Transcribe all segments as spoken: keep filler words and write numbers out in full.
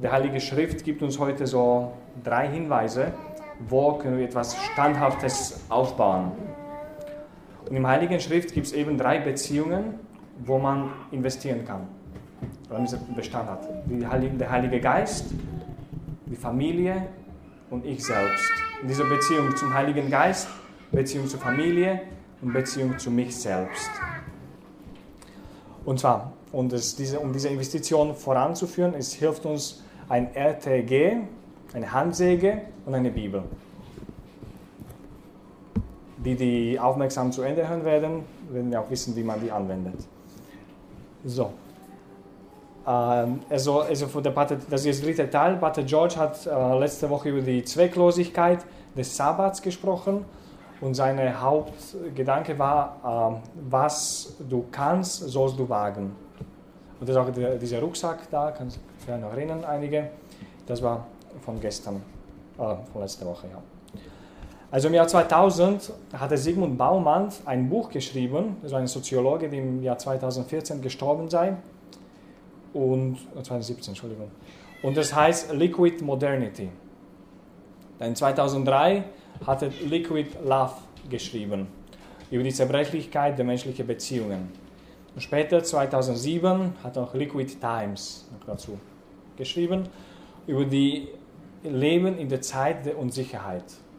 die Heilige Schrift gibt uns heute so drei Hinweise, wo können wir etwas Standhaftes aufbauen. Und im Heiligen Schrift gibt es eben drei Beziehungen, wo man investieren kann, damit es Bestand hat. Die Heilige, der Heilige Geist, die Familie und ich selbst. In dieser Beziehung zum Heiligen Geist, Beziehung zur Familie und Beziehung zu mich selbst. Und zwar, und es, diese, um diese Investition voranzuführen, es hilft uns ein R T G, eine Handsäge und eine Bibel. Die, die aufmerksam zu Ende hören werden, werden ja auch wissen, wie man die anwendet. So. Ähm, also, also für der Pater, das ist der dritte Teil. Pater George hat äh, letzte Woche über die Zwecklosigkeit des Sabbats gesprochen und sein Hauptgedanke war, äh, was du kannst, sollst du wagen. Und das ist auch der, dieser Rucksack da, kannst du dich noch erinnern, einige. Das war von gestern, äh, von letzter Woche, ja. Also im Jahr zweitausend hatte Sigmund Baumann ein Buch geschrieben, das war ein Soziologe, der im Jahr zweitausendvierzehn gestorben sei. Und, zweitausendsiebzehn, Entschuldigung. Und das heißt Liquid Modernity. Dann zweitausenddrei hatte Liquid Love geschrieben, über die Zerbrechlichkeit der menschlichen Beziehungen. Und später, zweitausendsieben, hat auch Liquid Times dazu geschrieben, über die Leben in der Zeit der Unsicherheit.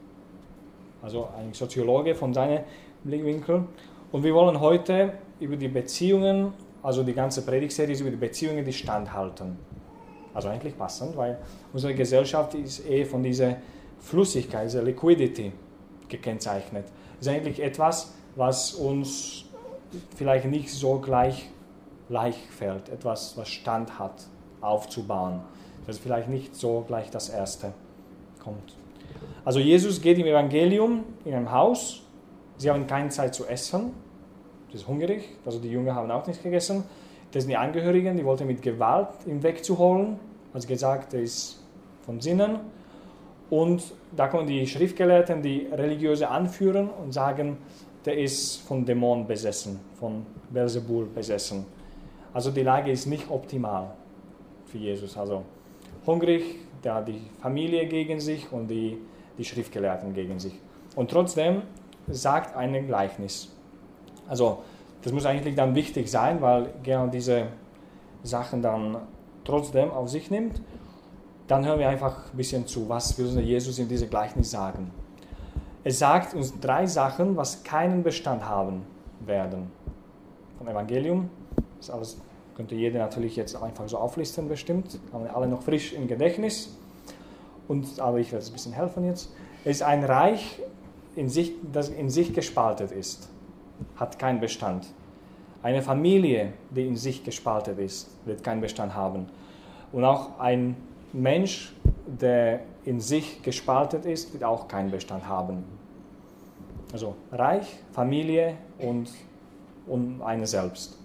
Also ein Soziologe von seinem Blickwinkel. Und wir wollen heute über die Beziehungen, also die ganze Predigtserie ist über die Beziehungen, die standhalten. Also eigentlich passend, weil unsere Gesellschaft ist eher von dieser Flüssigkeit, dieser Liquidity gekennzeichnet. Es ist eigentlich etwas, was uns vielleicht nicht so gleich leicht fällt, etwas, was Stand hat, aufzubauen. Das ist vielleicht nicht so gleich das Erste kommt. Also Jesus geht im Evangelium in ein Haus, sie haben keine Zeit zu essen, sie ist hungrig, also die Jünger haben auch nichts gegessen. Das sind die Angehörigen, die wollten mit Gewalt ihn wegzuholen, also gesagt, er ist von Sinnen. Und da kommen die Schriftgelehrten, die religiöse anführen und sagen, der ist von Dämonen besessen, von Beelzebul besessen. Also die Lage ist nicht optimal für Jesus. Also hungrig, der hat die Familie gegen sich und die, die Schriftgelehrten gegen sich. Und trotzdem sagt ein Gleichnis. Also das muss eigentlich dann wichtig sein, weil er diese Sachen dann trotzdem auf sich nimmt. Dann hören wir einfach ein bisschen zu, was will Jesus in diesem Gleichnis sagen. Es sagt uns drei Sachen, was keinen Bestand haben werden. Vom Evangelium, das alles könnte jeder natürlich jetzt einfach so auflisten, bestimmt. Haben wir alle noch frisch im Gedächtnis. Und, aber ich werde es ein bisschen helfen jetzt. Es ist ein Reich, in sich, das in sich gespaltet ist, hat keinen Bestand. Eine Familie, die in sich gespalten ist, wird keinen Bestand haben. Und auch ein Mensch, der in sich gespalten ist, wird auch keinen Bestand haben. Also Reich, Familie und, und eine selbst.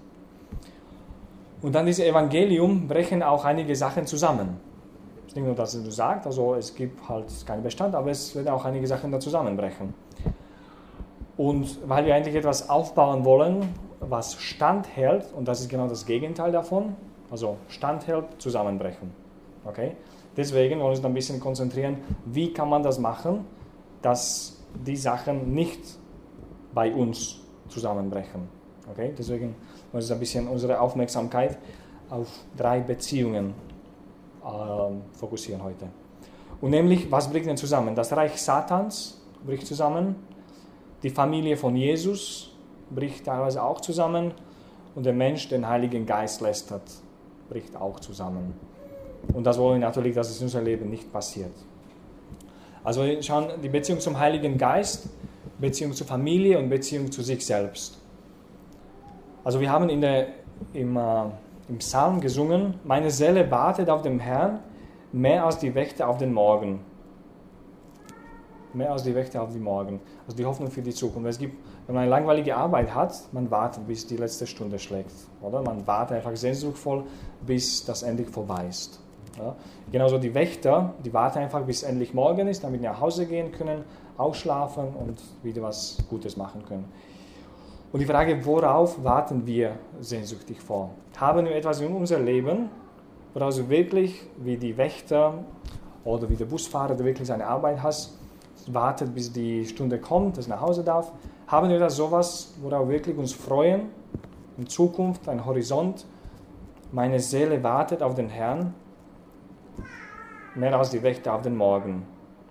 Und dann dieses Evangelium brechen auch einige Sachen zusammen. Es ist nicht nur, dass es sagt, also es gibt halt keinen Bestand, aber es werden auch einige Sachen da zusammenbrechen. Und weil wir eigentlich etwas aufbauen wollen, was standhält, und das ist genau das Gegenteil davon, also standhält, zusammenbrechen. Okay? Deswegen wollen wir uns ein bisschen konzentrieren, wie kann man das machen, dass die Sachen nicht bei uns zusammenbrechen. Okay? Deswegen wollen wir uns ein bisschen unsere Aufmerksamkeit auf drei Beziehungen äh, fokussieren heute. Und nämlich, was bricht denn zusammen? Das Reich Satans bricht zusammen, die Familie von Jesus bricht teilweise auch zusammen und der Mensch, den Heiligen Geist lästert, bricht auch zusammen. Und das wollen wir natürlich, dass es in unserem Leben nicht passiert. Also wir schauen die Beziehung zum Heiligen Geist, Beziehung zur Familie und Beziehung zu sich selbst. Also wir haben in der, im, äh, im Psalm gesungen, meine Seele wartet auf den Herrn, mehr als die Wächter auf den Morgen. Mehr als die Wächter auf den Morgen. Also die Hoffnung für die Zukunft. Es gibt, wenn man eine langweilige Arbeit hat, man wartet, bis die letzte Stunde schlägt. Oder? Man wartet einfach sehnsuchtvoll, bis das endlich vorbei ist. Ja? Genauso die Wächter, die warten einfach, bis endlich morgen ist, damit sie nach Hause gehen können, ausschlafen und wieder was Gutes machen können. Und die Frage, worauf warten wir sehnsüchtig vor? Haben wir etwas in unserem Leben, woraus du wirklich, wie die Wächter oder wie der Busfahrer, der wirklich seine Arbeit hat, wartet, bis die Stunde kommt, dass er nach Hause darf. Haben wir da sowas, worauf wir wirklich uns freuen, in Zukunft, ein Horizont? Meine Seele wartet auf den Herrn, mehr als die Wächter auf den Morgen.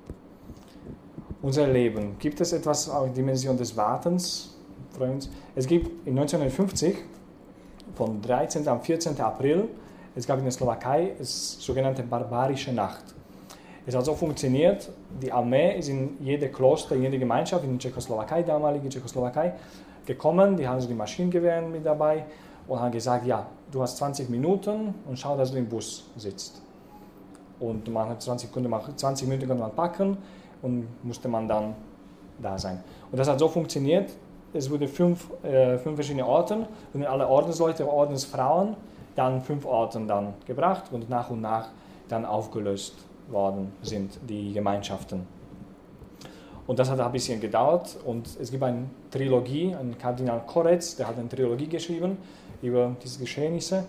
Unser Leben, gibt es etwas auf der Dimension des Wartens? Es gibt in neunzehnhundertfünfzig, vom dreizehnten am vierzehnten April, es gab in der Slowakei die sogenannte barbarische Nacht. Es hat so funktioniert, die Armee ist in jede Kloster, in jede Gemeinschaft, in der Tschechoslowakei, damalige Tschechoslowakei, gekommen, die haben so die Maschinengewehre mit dabei und haben gesagt, ja, du hast zwanzig Minuten und schau, dass du im Bus sitzt. Und man hat zwanzig, zwanzig Minuten konnte man packen und musste man dann da sein. Und das hat so funktioniert, es wurden fünf, äh, fünf verschiedene Orte und alle Ordensleute, Ordensfrauen, dann fünf Orten dann gebracht und nach und nach dann aufgelöst worden sind, die Gemeinschaften. Und das hat ein bisschen gedauert und es gibt eine Trilogie, ein Kardinal Koretz, der hat eine Trilogie geschrieben über diese Geschehnisse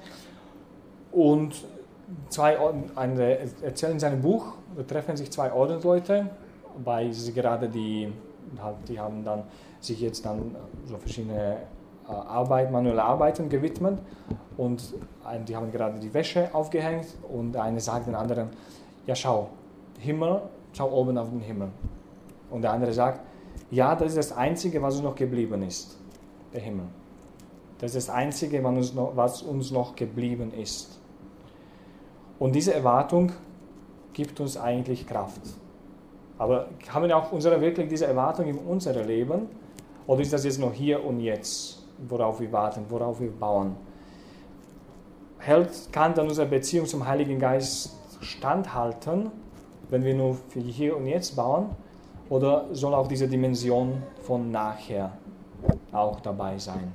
und zwei Orden, eine, erzählen in seinem Buch, da treffen sich zwei Ordensleute, weil sie gerade die, die haben dann sich jetzt dann so verschiedene Arbeit, manuelle Arbeiten gewidmet und die haben gerade die Wäsche aufgehängt und eine sagt den anderen, ja schau, Himmel, schau oben auf den Himmel. Und der andere sagt, ja, das ist das Einzige, was uns noch geblieben ist, der Himmel. Das ist das Einzige, was uns noch, was uns noch geblieben ist. Und diese Erwartung gibt uns eigentlich Kraft. Aber haben wir auch unsere, wirklich diese Erwartung in unserem Leben? Oder ist das jetzt noch hier und jetzt, worauf wir warten, worauf wir bauen? Hält, kann dann unsere Beziehung zum Heiligen Geist standhalten, wenn wir nur für hier und jetzt bauen? Oder soll auch diese Dimension von nachher auch dabei sein?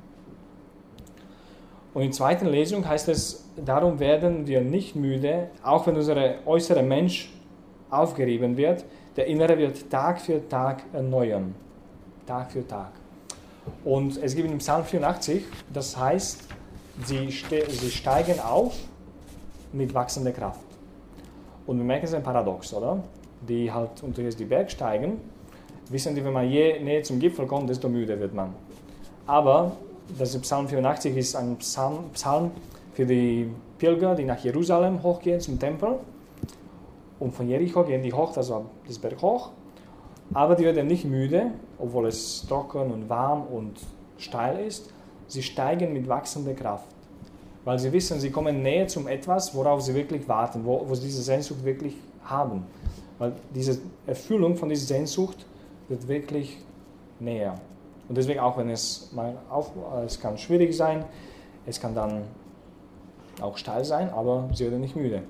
Und in der zweiten Lesung heißt es, darum werden wir nicht müde, auch wenn unser äußerer Mensch aufgerieben wird, der Innere wird Tag für Tag erneuern. Tag für Tag. Und es gibt im Psalm vierundachtzig, das heißt, sie, ste- sie steigen auf mit wachsender Kraft. Und wir merken, es ist ein Paradox, oder? Die halt unter die Berg steigen, wissen die, wenn man je näher zum Gipfel kommt, desto müde wird man. Aber das Psalm vierundachtzig ist ein Psalm, Psalm für die Pilger, die nach Jerusalem hochgehen zum Tempel. Und von Jericho gehen die hoch, also das Berg hoch. Aber die werden nicht müde, obwohl es trocken und warm und steil ist. Sie steigen mit wachsender Kraft, weil sie wissen, sie kommen näher zum etwas, worauf sie wirklich warten, wo, wo sie diese Sehnsucht wirklich haben. Weil diese Erfüllung von dieser Sehnsucht wird wirklich näher. Und deswegen auch, wenn es mal auf, es kann schwierig sein, es kann dann auch steil sein, aber sie werden nicht müde.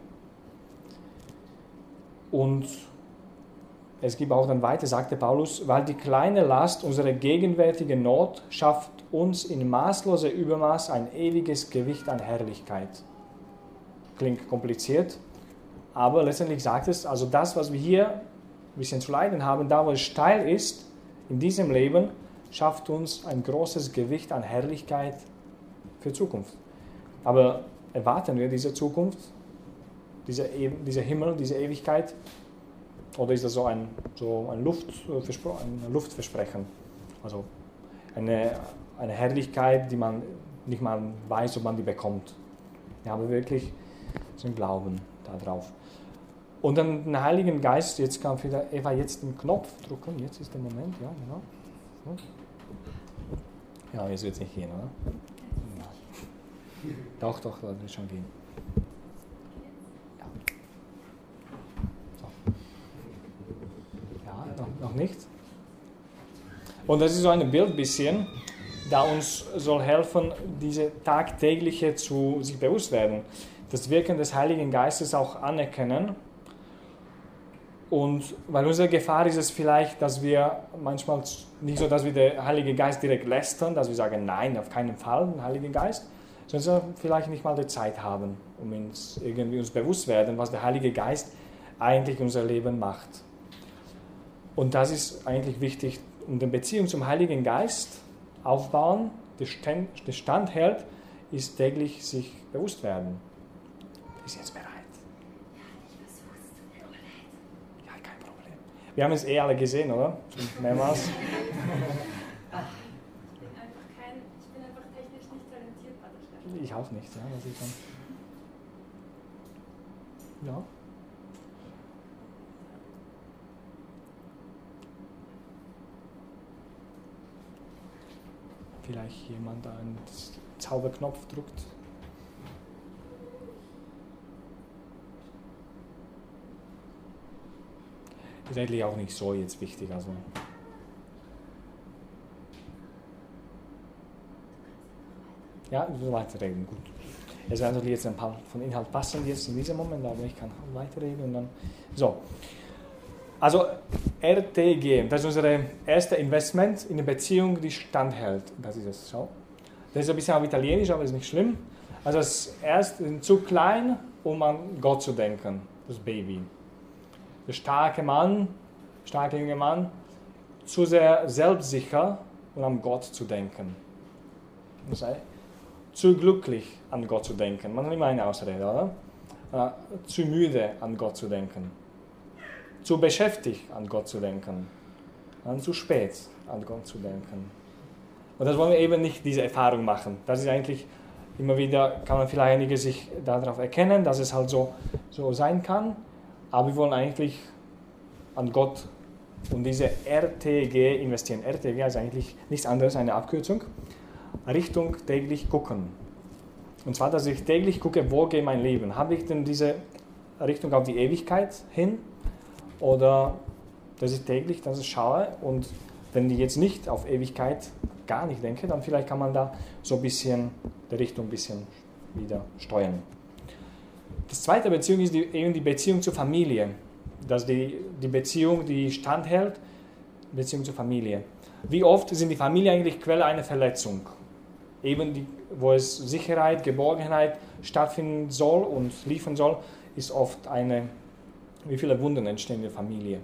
Und es gibt auch dann weiter, sagte Paulus, weil die kleine Last unserer gegenwärtigen Not schafft uns in maßloser Übermaß ein ewiges Gewicht an Herrlichkeit. Klingt kompliziert, aber letztendlich sagt es, also das, was wir hier ein bisschen zu leiden haben, da wo es steil ist, in diesem Leben, schafft uns ein großes Gewicht an Herrlichkeit für Zukunft. Aber erwarten wir diese Zukunft, diese, dieser Himmel, diese Ewigkeit? Oder ist das so ein, so ein, Luftverspr- ein Luftversprechen? Also eine, eine Herrlichkeit, die man nicht mal weiß, ob man die bekommt. Wir haben wirklich so einen Glauben darauf. Und dann den Heiligen Geist, jetzt kann wieder Eva jetzt den Knopf drücken, jetzt ist der Moment, ja, genau. Ja, jetzt wird es nicht gehen, oder? Ja. Doch, doch, das wird schon gehen. Ja. So. Ja, noch, noch nicht. Und das ist so ein Bild bisschen, da uns soll helfen, diese tagtägliche zu sich bewusst werden. Das Wirken des Heiligen Geistes auch anerkennen. Und weil unsere Gefahr ist es vielleicht, dass wir manchmal nicht so, dass wir den Heiligen Geist direkt lästern, dass wir sagen, nein, auf keinen Fall den Heiligen Geist, sondern vielleicht nicht mal die Zeit haben, um uns irgendwie uns bewusst werden, was der Heilige Geist eigentlich in unser Leben macht. Und das ist eigentlich wichtig, um die Beziehung zum Heiligen Geist aufbauen, die Stand hält, ist täglich sich bewusst werden. Ist jetzt bereit? Ja, kein Problem. Wir haben es eh alle gesehen, oder? Schon mehrmals. Ich bin einfach kein, ich bin einfach technisch nicht talentiert, Pater Stefan. Ich auch nicht, ja. Das ist dann ja. Vielleicht jemand einen Zauberknopf drückt. Ist eigentlich auch nicht so jetzt wichtig. Also. Ja, so weiterreden, gut. Es werden natürlich jetzt ein paar von Inhalt passen jetzt in diesem Moment, aber ich kann weiterreden und dann. So. Also R T G, das ist unser erstes Investment in eine Beziehung, die standhält. Das ist es. So. Das ist ein bisschen auf Italienisch, aber ist nicht schlimm. Also das erste ist zu klein, um an Gott zu denken, das Baby. Der starke Mann, starke junge Mann, zu sehr selbstsicher, um an Gott zu denken. Das heißt, zu glücklich an Gott zu denken. Man hat immer eine Ausrede, oder? Äh, zu müde an Gott zu denken. Zu beschäftigt an Gott zu denken. Dann zu spät an Gott zu denken. Und das wollen wir eben nicht, diese Erfahrung machen. Das ist eigentlich, immer wieder kann man vielleicht einige sich darauf erkennen, dass es halt so, so sein kann. Aber wir wollen eigentlich an Gott und diese R T G investieren. R T G ist eigentlich nichts anderes, eine Abkürzung. Richtung täglich gucken. Und zwar, dass ich täglich gucke, wo geht mein Leben? Habe ich denn diese Richtung auf die Ewigkeit hin? Oder dass ich täglich das schaue und wenn ich jetzt nicht auf Ewigkeit gar nicht denke, dann vielleicht kann man da so ein bisschen die Richtung ein bisschen wieder steuern. Das zweite Beziehung ist die, eben die Beziehung zur Familie. Das ist die, die Beziehung, die standhält, Beziehung zur Familie. Wie oft sind die Familie eigentlich Quelle einer Verletzung? Eben die, wo es Sicherheit, Geborgenheit stattfinden soll und liefern soll, ist oft eine, wie viele Wunden entstehen in der Familie.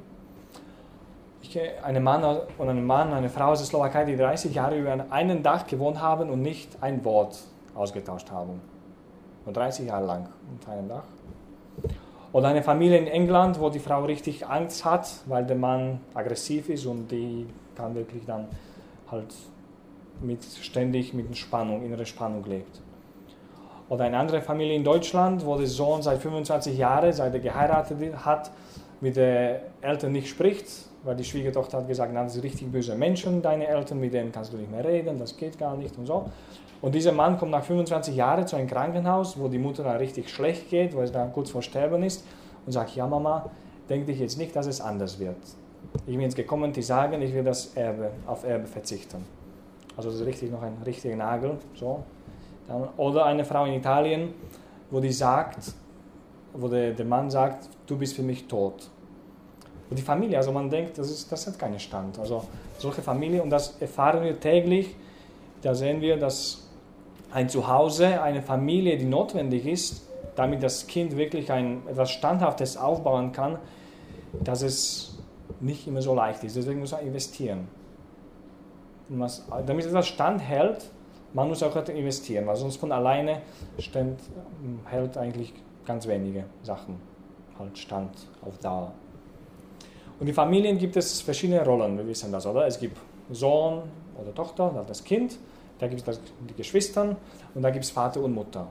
Ich kenne einen Mann und einen Mann, eine Frau aus der Slowakei, die dreißig Jahre über einem Dach gewohnt haben und nicht ein Wort ausgetauscht haben. Nur dreißig Jahre lang unter einem Dach. Oder eine Familie in England, wo die Frau richtig Angst hat, weil der Mann aggressiv ist und die kann wirklich dann halt mit, ständig mit Spannung, innere Spannung lebt. Oder eine andere Familie in Deutschland, wo der Sohn seit fünfundzwanzig Jahren, seit er geheiratet hat, mit den Eltern nicht spricht, weil die Schwiegertochter hat gesagt, na, das sind richtig böse Menschen, deine Eltern, mit denen kannst du nicht mehr reden, das geht gar nicht und so. Und dieser Mann kommt nach fünfundzwanzig Jahren zu einem Krankenhaus, wo die Mutter dann richtig schlecht geht, wo es dann kurz vor Sterben ist und sagt, ja Mama, denk dich jetzt nicht, dass es anders wird. Ich bin jetzt gekommen, die sagen, ich will das Erbe, auf Erbe verzichten. Also das ist richtig noch ein richtiger Nagel. So. Dann, oder eine Frau in Italien, wo die sagt, wo der, der Mann sagt, du bist für mich tot. Und die Familie, also man denkt, das, ist, das hat keinen Stand. Also solche Familie, und das erfahren wir täglich, da sehen wir, dass ein Zuhause, eine Familie, die notwendig ist, damit das Kind wirklich ein, etwas Standhaftes aufbauen kann, dass es nicht immer so leicht ist. Deswegen muss man investieren. Man, damit etwas standhält, man muss auch investieren, weil sonst von alleine stand, hält eigentlich ganz wenige Sachen halt stand auf Dauer. Und in Familien gibt es verschiedene Rollen, wir wissen das, oder? Es gibt Sohn oder Tochter, das Kind, da gibt es die Geschwister und da gibt es Vater und Mutter.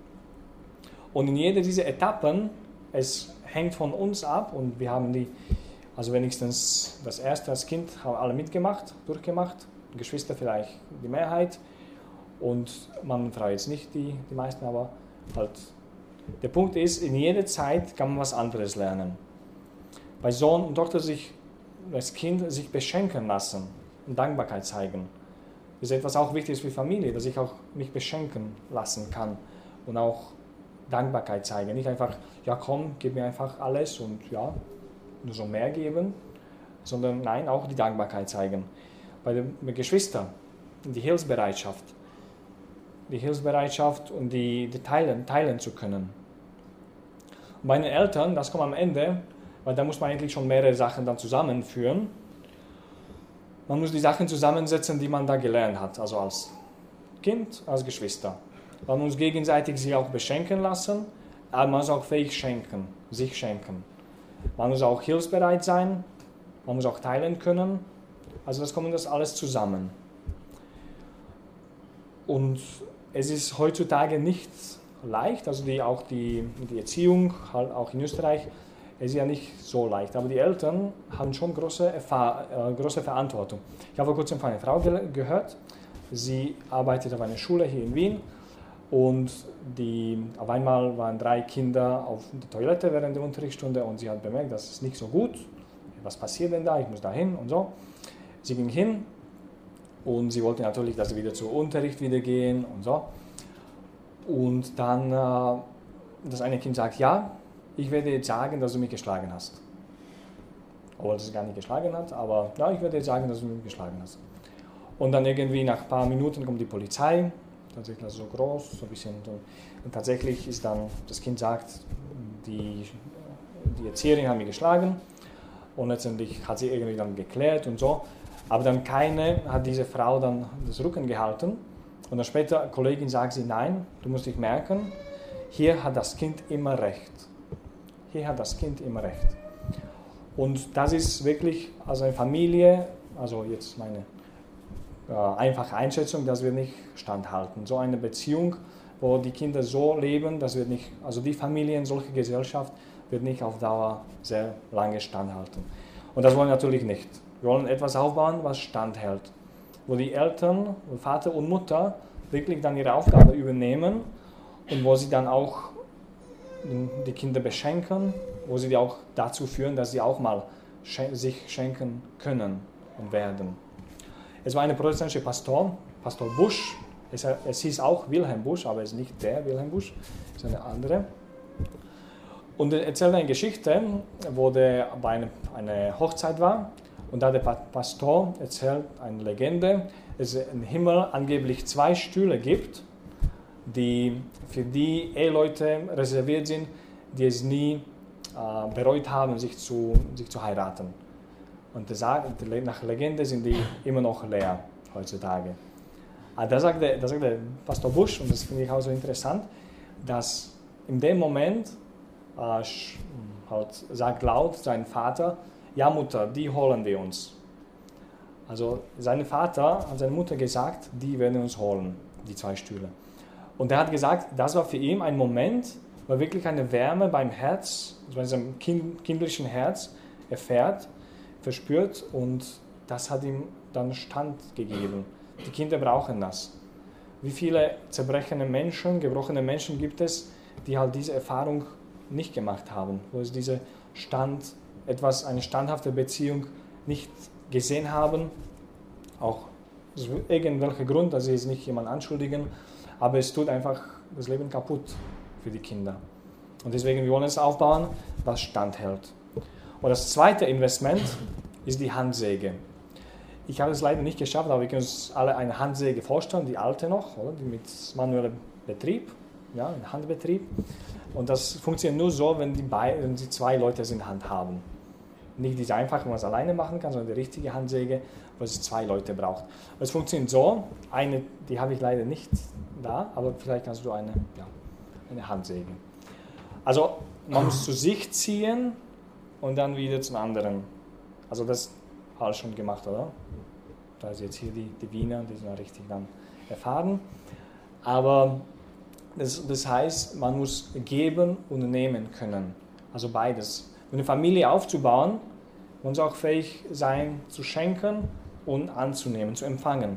Und in jeder dieser Etappen, es hängt von uns ab und wir haben die, also wenigstens das erste als Kind haben alle mitgemacht, durchgemacht, die Geschwister vielleicht die Mehrheit und Mann und Frau jetzt nicht die, die meisten, aber halt. Der Punkt ist, in jeder Zeit kann man was anderes lernen. Bei Sohn und Tochter sich, das Kind sich beschenken lassen und Dankbarkeit zeigen. Das ist etwas auch Wichtiges für Familie, dass ich auch mich beschenken lassen kann und auch Dankbarkeit zeigen. Nicht einfach, ja komm, gib mir einfach alles und ja, nur so mehr geben, sondern nein, auch die Dankbarkeit zeigen. Bei den Geschwistern, die Hilfsbereitschaft. Die Hilfsbereitschaft und die, die teilen, teilen zu können. Und bei den Eltern, das kommt am Ende, weil da muss man eigentlich schon mehrere Sachen dann zusammenführen. Man muss die Sachen zusammensetzen, die man da gelernt hat, also als Kind, als Geschwister. Man muss gegenseitig sich auch beschenken lassen, aber man muss auch fähig schenken, sich schenken. Man muss auch hilfsbereit sein, man muss auch teilen können. Also das kommt das alles zusammen. Und es ist heutzutage nicht leicht, also die, auch die, die Erziehung, halt auch in Österreich, es ist ja nicht so leicht. Aber die Eltern haben schon große, Erfahr äh, große Verantwortung. Ich habe vor kurzem von einer Frau ge gehört, sie arbeitet auf einer Schule hier in Wien und die, auf einmal waren drei Kinder auf der Toilette während der Unterrichtsstunde und sie hat bemerkt, das ist nicht so gut. Was passiert denn da? Ich muss da hin und so. Sie ging hin und sie wollte natürlich, dass sie wieder zum Unterricht wieder gehen und so. Und dann äh, das eine Kind sagt, ja, ich werde jetzt sagen, dass du mich geschlagen hast. Obwohl es gar nicht geschlagen hat, aber ja, ich werde jetzt sagen, dass du mich geschlagen hast. Und dann irgendwie nach ein paar Minuten kommt die Polizei, tatsächlich so groß, so ein bisschen. Und tatsächlich ist dann, das Kind sagt, die, die Erzieherin hat mich geschlagen. Und letztendlich hat sie irgendwie dann geklärt und so. Aber dann keine hat diese Frau dann das Rücken gehalten. Und dann später, eine Kollegin sagt sie, nein, du musst dich merken, hier hat das Kind immer recht. Hier hat das Kind immer recht. Und das ist wirklich, also eine Familie, also jetzt meine äh, einfache Einschätzung, das wird nicht standhalten. So eine Beziehung, wo die Kinder so leben, das wird nicht, also die Familien, solche Gesellschaft, wird nicht auf Dauer sehr lange standhalten. Und das wollen wir natürlich nicht. Wir wollen etwas aufbauen, was standhält. Wo die Eltern, Vater und Mutter wirklich dann ihre Aufgabe übernehmen und wo sie dann auch die Kinder beschenken, wo sie die auch dazu führen, dass sie auch mal sich schenken können und werden. Es war ein protestantischer Pastor, Pastor Busch. Es, es hieß auch Wilhelm Busch, aber es ist nicht der Wilhelm Busch, es ist eine andere. Und er erzählt eine Geschichte, wo der bei einer eine Hochzeit war. Und da der Pastor erzählt eine Legende, dass es im Himmel angeblich zwei Stühle gibt, die für die Eheleute reserviert sind, die es nie äh, bereut haben, sich zu, sich zu heiraten. Und der sagt, nach Legende sind die immer noch leer heutzutage. Aber da sagt der, da sagt der Pastor Busch, und das finde ich auch so interessant, dass in dem Moment äh, halt sagt laut sein Vater, ja Mutter, die holen wir uns. Also sein Vater hat seiner Mutter gesagt, die werden uns holen, die zwei Stühle. Und er hat gesagt, das war für ihn ein Moment, wo er wirklich eine Wärme beim Herz, bei seinem kind, kindlichen Herz erfährt, verspürt und das hat ihm dann Stand gegeben. Die Kinder brauchen das. Wie viele zerbrechene Menschen, gebrochene Menschen gibt es, die halt diese Erfahrung nicht gemacht haben, wo es diese Stand, etwas, eine standhafte Beziehung nicht gesehen haben, auch aus irgendwelchen Grund, dass sie es nicht jemand anschuldigen, aber es tut einfach das Leben kaputt für die Kinder. Und deswegen, wir wollen es aufbauen, was standhält. Und das zweite Investment ist die Handsäge. Ich habe es leider nicht geschafft, aber wir können uns alle eine Handsäge vorstellen, die alte noch, oder? Die mit manuellem Betrieb, ja, ein Handbetrieb. Und das funktioniert nur so, wenn die, beiden, wenn die zwei Leute es in der Hand haben. Nicht diese einfache, wo man es alleine machen kann, sondern die richtige Handsäge, wo es zwei Leute braucht. Es funktioniert so, eine, die habe ich leider nicht da, aber vielleicht kannst du eine, ja, eine Handsäge. Also man muss zu sich ziehen und dann wieder zum anderen. Also das alles schon gemacht, oder? Da ist jetzt hier die, die Wiener, die sind ja richtig dann erfahren. Aber das, das heißt, man muss geben und nehmen können. Also beides. Um eine Familie aufzubauen, muss auch fähig sein, zu schenken und anzunehmen, zu empfangen.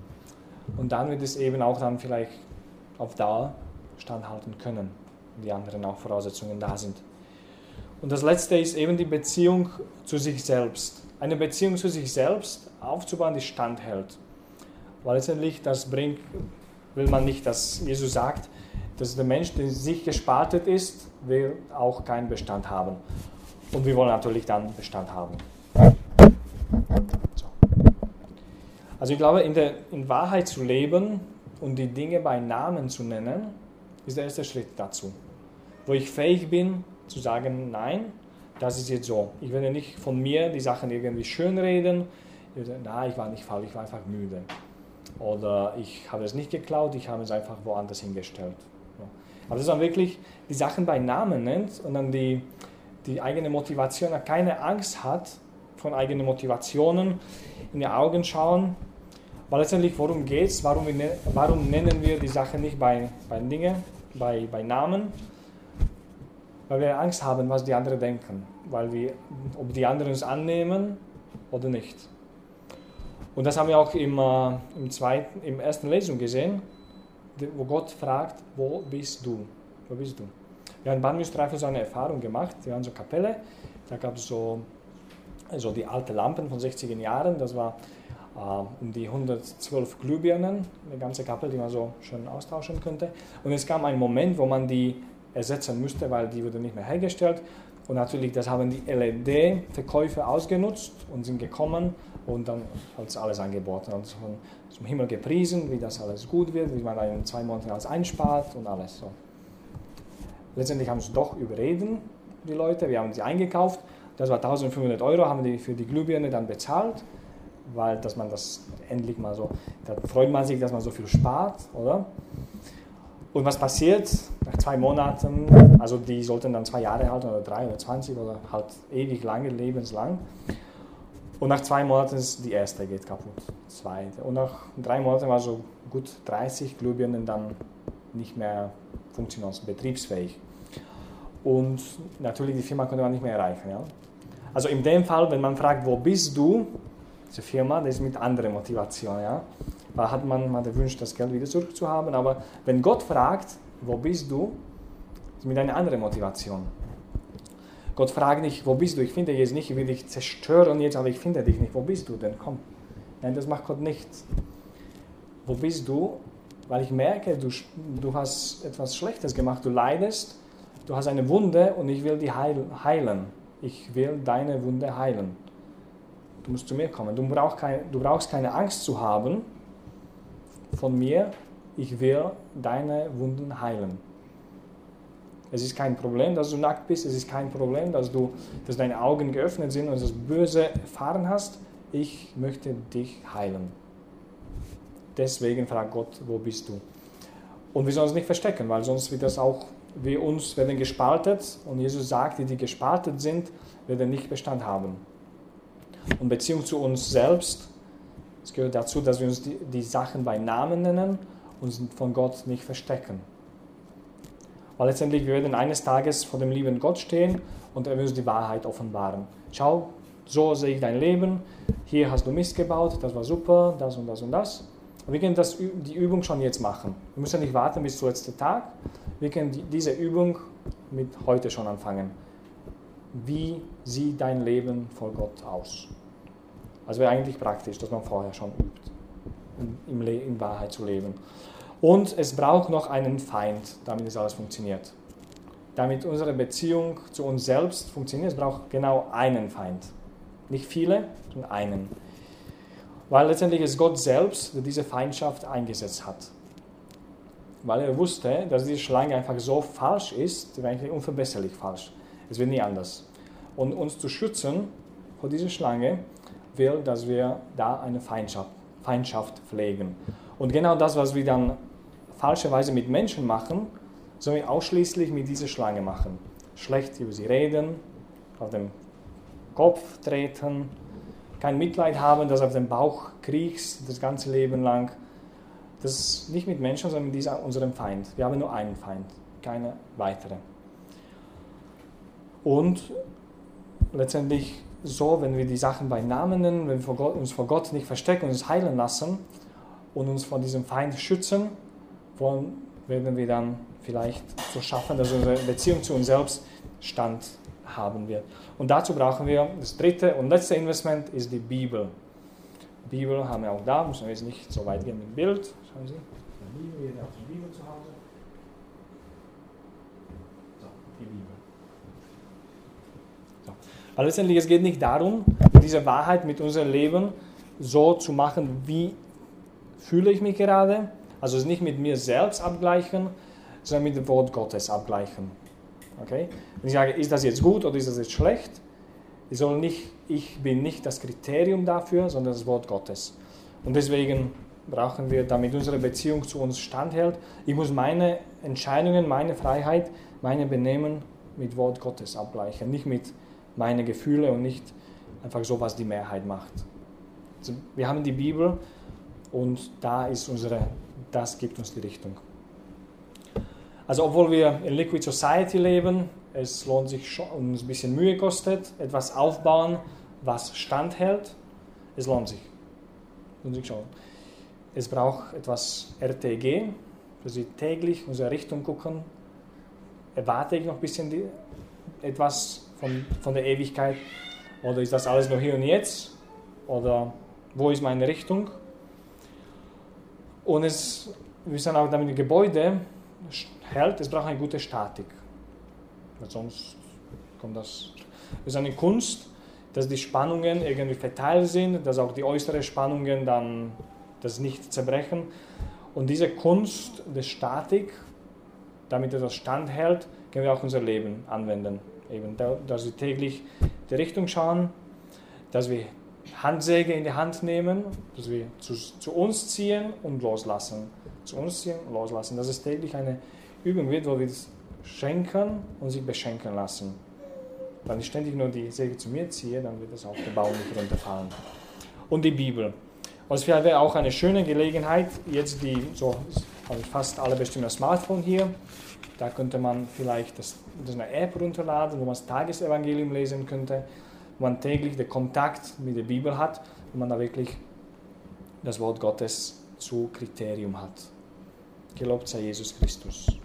Und dann wird es eben auch dann vielleicht auf Dauer standhalten können, wenn die anderen auch Voraussetzungen da sind. Und das Letzte ist eben die Beziehung zu sich selbst. Eine Beziehung zu sich selbst aufzubauen, die standhält. Weil letztendlich das bringt, will man nicht, dass Jesus sagt, dass der Mensch, der sich gespalten ist, will auch keinen Bestand haben. Und wir wollen natürlich dann Bestand haben. So. Also ich glaube, in, der, in Wahrheit zu leben und die Dinge bei Namen zu nennen, ist der erste Schritt dazu. Wo ich fähig bin, zu sagen, nein, das ist jetzt so. Ich werde nicht von mir die Sachen irgendwie schönreden. Ich werde, nein, ich war nicht faul, ich war einfach müde. Oder ich habe es nicht geklaut, ich habe es einfach woanders hingestellt. Aber dass man wirklich die Sachen bei Namen nennt und dann die, die eigene Motivation, keine Angst hat von eigenen Motivationen, in die Augen schauen. Weil letztendlich, worum geht es? Warum, warum nennen wir die Sachen nicht bei, bei Dingen, bei, bei Namen? Weil wir Angst haben, was die anderen denken. Weil wir, ob die anderen uns annehmen oder nicht. Und das haben wir auch im, äh, im, zweiten, im ersten Lesung gesehen, wo Gott fragt, wo bist du? Wo bist du? Wir haben in Bad Münstereifel so eine Erfahrung gemacht. Wir haben so eine Kapelle, da gab es so, so die alten Lampen von sechziger Jahren. Das war Uh, um die hundertzwölf Glühbirnen, eine ganze Kapelle, die man so schön austauschen könnte. Und es kam ein Moment, wo man die ersetzen musste, weil die wurde nicht mehr hergestellt. Und natürlich, das haben die L E D-Verkäufer ausgenutzt und sind gekommen und dann hat es alles angeboten. Also von, zum Himmel gepriesen, wie das alles gut wird, wie man in zwei Monaten alles einspart und alles so. Letztendlich haben sie doch überreden, die Leute. Wir haben sie eingekauft. Das war eintausendfünfhundert Euro, haben die für die Glühbirne dann bezahlt. Weil, dass man das endlich mal so, da freut man sich, dass man so viel spart, oder? Und was passiert nach zwei Monaten, also die sollten dann zwei Jahre halten oder drei oder zwanzig oder halt ewig lange, lebenslang. Und nach zwei Monaten ist die erste geht kaputt, die zweite. Und nach drei Monaten war so gut dreißig Glühbirnen dann nicht mehr funktional, betriebsfähig. Und natürlich die Firma konnte man nicht mehr erreichen. Ja? Also in dem Fall, wenn man fragt, wo bist du? Diese Firma, das ist mit anderer Motivation. Ja? Da hat man, man wünscht, das Geld wieder zurückzuhaben, aber wenn Gott fragt, wo bist du, ist mit einer anderen Motivation. Gott fragt nicht, wo bist du, ich finde dich jetzt nicht, ich will dich zerstören jetzt, aber ich finde dich nicht, wo bist du denn, komm. Nein, das macht Gott nicht. Wo bist du? Weil ich merke, du, du hast etwas Schlechtes gemacht, du leidest, du hast eine Wunde und ich will die heilen. Ich will deine Wunde heilen. Du musst zu mir kommen. Du brauchst, keine, du brauchst keine Angst zu haben von mir. Ich will deine Wunden heilen. Es ist kein Problem, dass du nackt bist. Es ist kein Problem, dass, du, dass deine Augen geöffnet sind und das Böse erfahren hast. Ich möchte dich heilen. Deswegen fragt Gott, wo bist du? Und wir sollen uns nicht verstecken, weil sonst wird das auch, wir uns werden gespaltet. Und Jesus sagt, die, die gespaltet sind, werden nicht Bestand haben. Und Beziehung zu uns selbst, es gehört dazu, dass wir uns die, die Sachen bei Namen nennen und von Gott nicht verstecken. Weil letztendlich wir werden eines Tages vor dem lieben Gott stehen und er will uns die Wahrheit offenbaren. Schau, so sehe ich dein Leben, hier hast du Mist gebaut, das war super, das und das und das. Wir können das, die Übung schon jetzt machen. Wir müssen nicht warten bis zum letzten Tag, wir können die, diese Übung mit heute schon anfangen. Wie sieht dein Leben vor Gott aus? Also wäre eigentlich praktisch, dass man vorher schon übt, in, in Wahrheit zu leben. Und es braucht noch einen Feind, damit es alles funktioniert. Damit unsere Beziehung zu uns selbst funktioniert, es braucht genau einen Feind. Nicht viele, sondern einen. Weil letztendlich ist Gott selbst, der diese Feindschaft eingesetzt hat. Weil er wusste, dass diese Schlange einfach so falsch ist, die war eigentlich unverbesserlich falsch. Es wird nie anders. Und uns zu schützen vor dieser Schlange will, dass wir da eine Feindschaft, Feindschaft pflegen. Und genau das, was wir dann falscherweise mit Menschen machen, sollen wir ausschließlich mit dieser Schlange machen. Schlecht über sie reden, auf den Kopf treten, kein Mitleid haben, dass auf den Bauch kriegst das ganze Leben lang. Das ist nicht mit Menschen, sondern mit dieser, unserem Feind. Wir haben nur einen Feind, keine weitere. Und letztendlich so, wenn wir die Sachen bei Namen nennen, wenn wir vor Gott, uns vor Gott nicht verstecken, uns heilen lassen und uns vor diesem Feind schützen, wollen, werden wir dann vielleicht so schaffen, dass unsere Beziehung zu uns selbst Stand haben wird. Und dazu brauchen wir das dritte und letzte Investment ist die Bibel. Die Bibel haben wir auch da, müssen wir jetzt nicht so weit gehen mit dem Bild. Schauen Sie, die Bibel, jeder hat die Bibel zu Hause. So, die Bibel. So. Aber letztendlich, es geht nicht darum, diese Wahrheit mit unserem Leben so zu machen, wie fühle ich mich gerade. Also es nicht mit mir selbst abgleichen, sondern mit dem Wort Gottes abgleichen. Okay? Wenn ich sage, ist das jetzt gut oder ist das jetzt schlecht? Ich, soll nicht, ich bin nicht das Kriterium dafür, sondern das Wort Gottes. Und deswegen brauchen wir, damit unsere Beziehung zu uns standhält. Ich muss meine Entscheidungen, meine Freiheit, meine Benehmen mit Wort Gottes abgleichen, nicht mit meinen Gefühlen und nicht einfach so, was die Mehrheit macht. Also wir haben die Bibel und da ist unsere, das gibt uns die Richtung. Also obwohl wir in Liquid Society leben, es lohnt sich schon, uns ein bisschen Mühe kostet, etwas aufbauen, was standhält, es lohnt sich. Lohnt sich schon. Es braucht etwas R T G, dass wir täglich unsere Richtung gucken. Erwarte ich noch ein bisschen die, etwas von, von der Ewigkeit? Oder ist das alles nur hier und jetzt? Oder wo ist meine Richtung? Und es, wir sind auch damit, Gebäude hält, es braucht eine gute Statik. Weil sonst kommt das. Es ist eine Kunst, dass die Spannungen irgendwie verteilt sind, dass auch die äußeren Spannungen dann das nicht zerbrechen. Und diese Kunst der Statik, damit etwas standhält, können wir auch unser Leben anwenden. Eben, dass wir täglich die Richtung schauen, dass wir Handsäge in die Hand nehmen, dass wir zu, zu uns ziehen und loslassen. Zu uns ziehen und loslassen. Dass es täglich eine Übung wird, wo wir es schenken und sich beschenken lassen. Wenn ich ständig nur die Säge zu mir ziehe, dann wird das auf den Baum nicht runterfallen. Und die Bibel. Und es wäre auch eine schöne Gelegenheit, jetzt die, so habe ich fast alle bestimmt ein Smartphone hier, da könnte man vielleicht das, das eine App runterladen, wo man das Tagesevangelium lesen könnte, wo man täglich den Kontakt mit der Bibel hat, wo man da wirklich das Wort Gottes zu Kriterium hat. Gelobt sei Jesus Christus.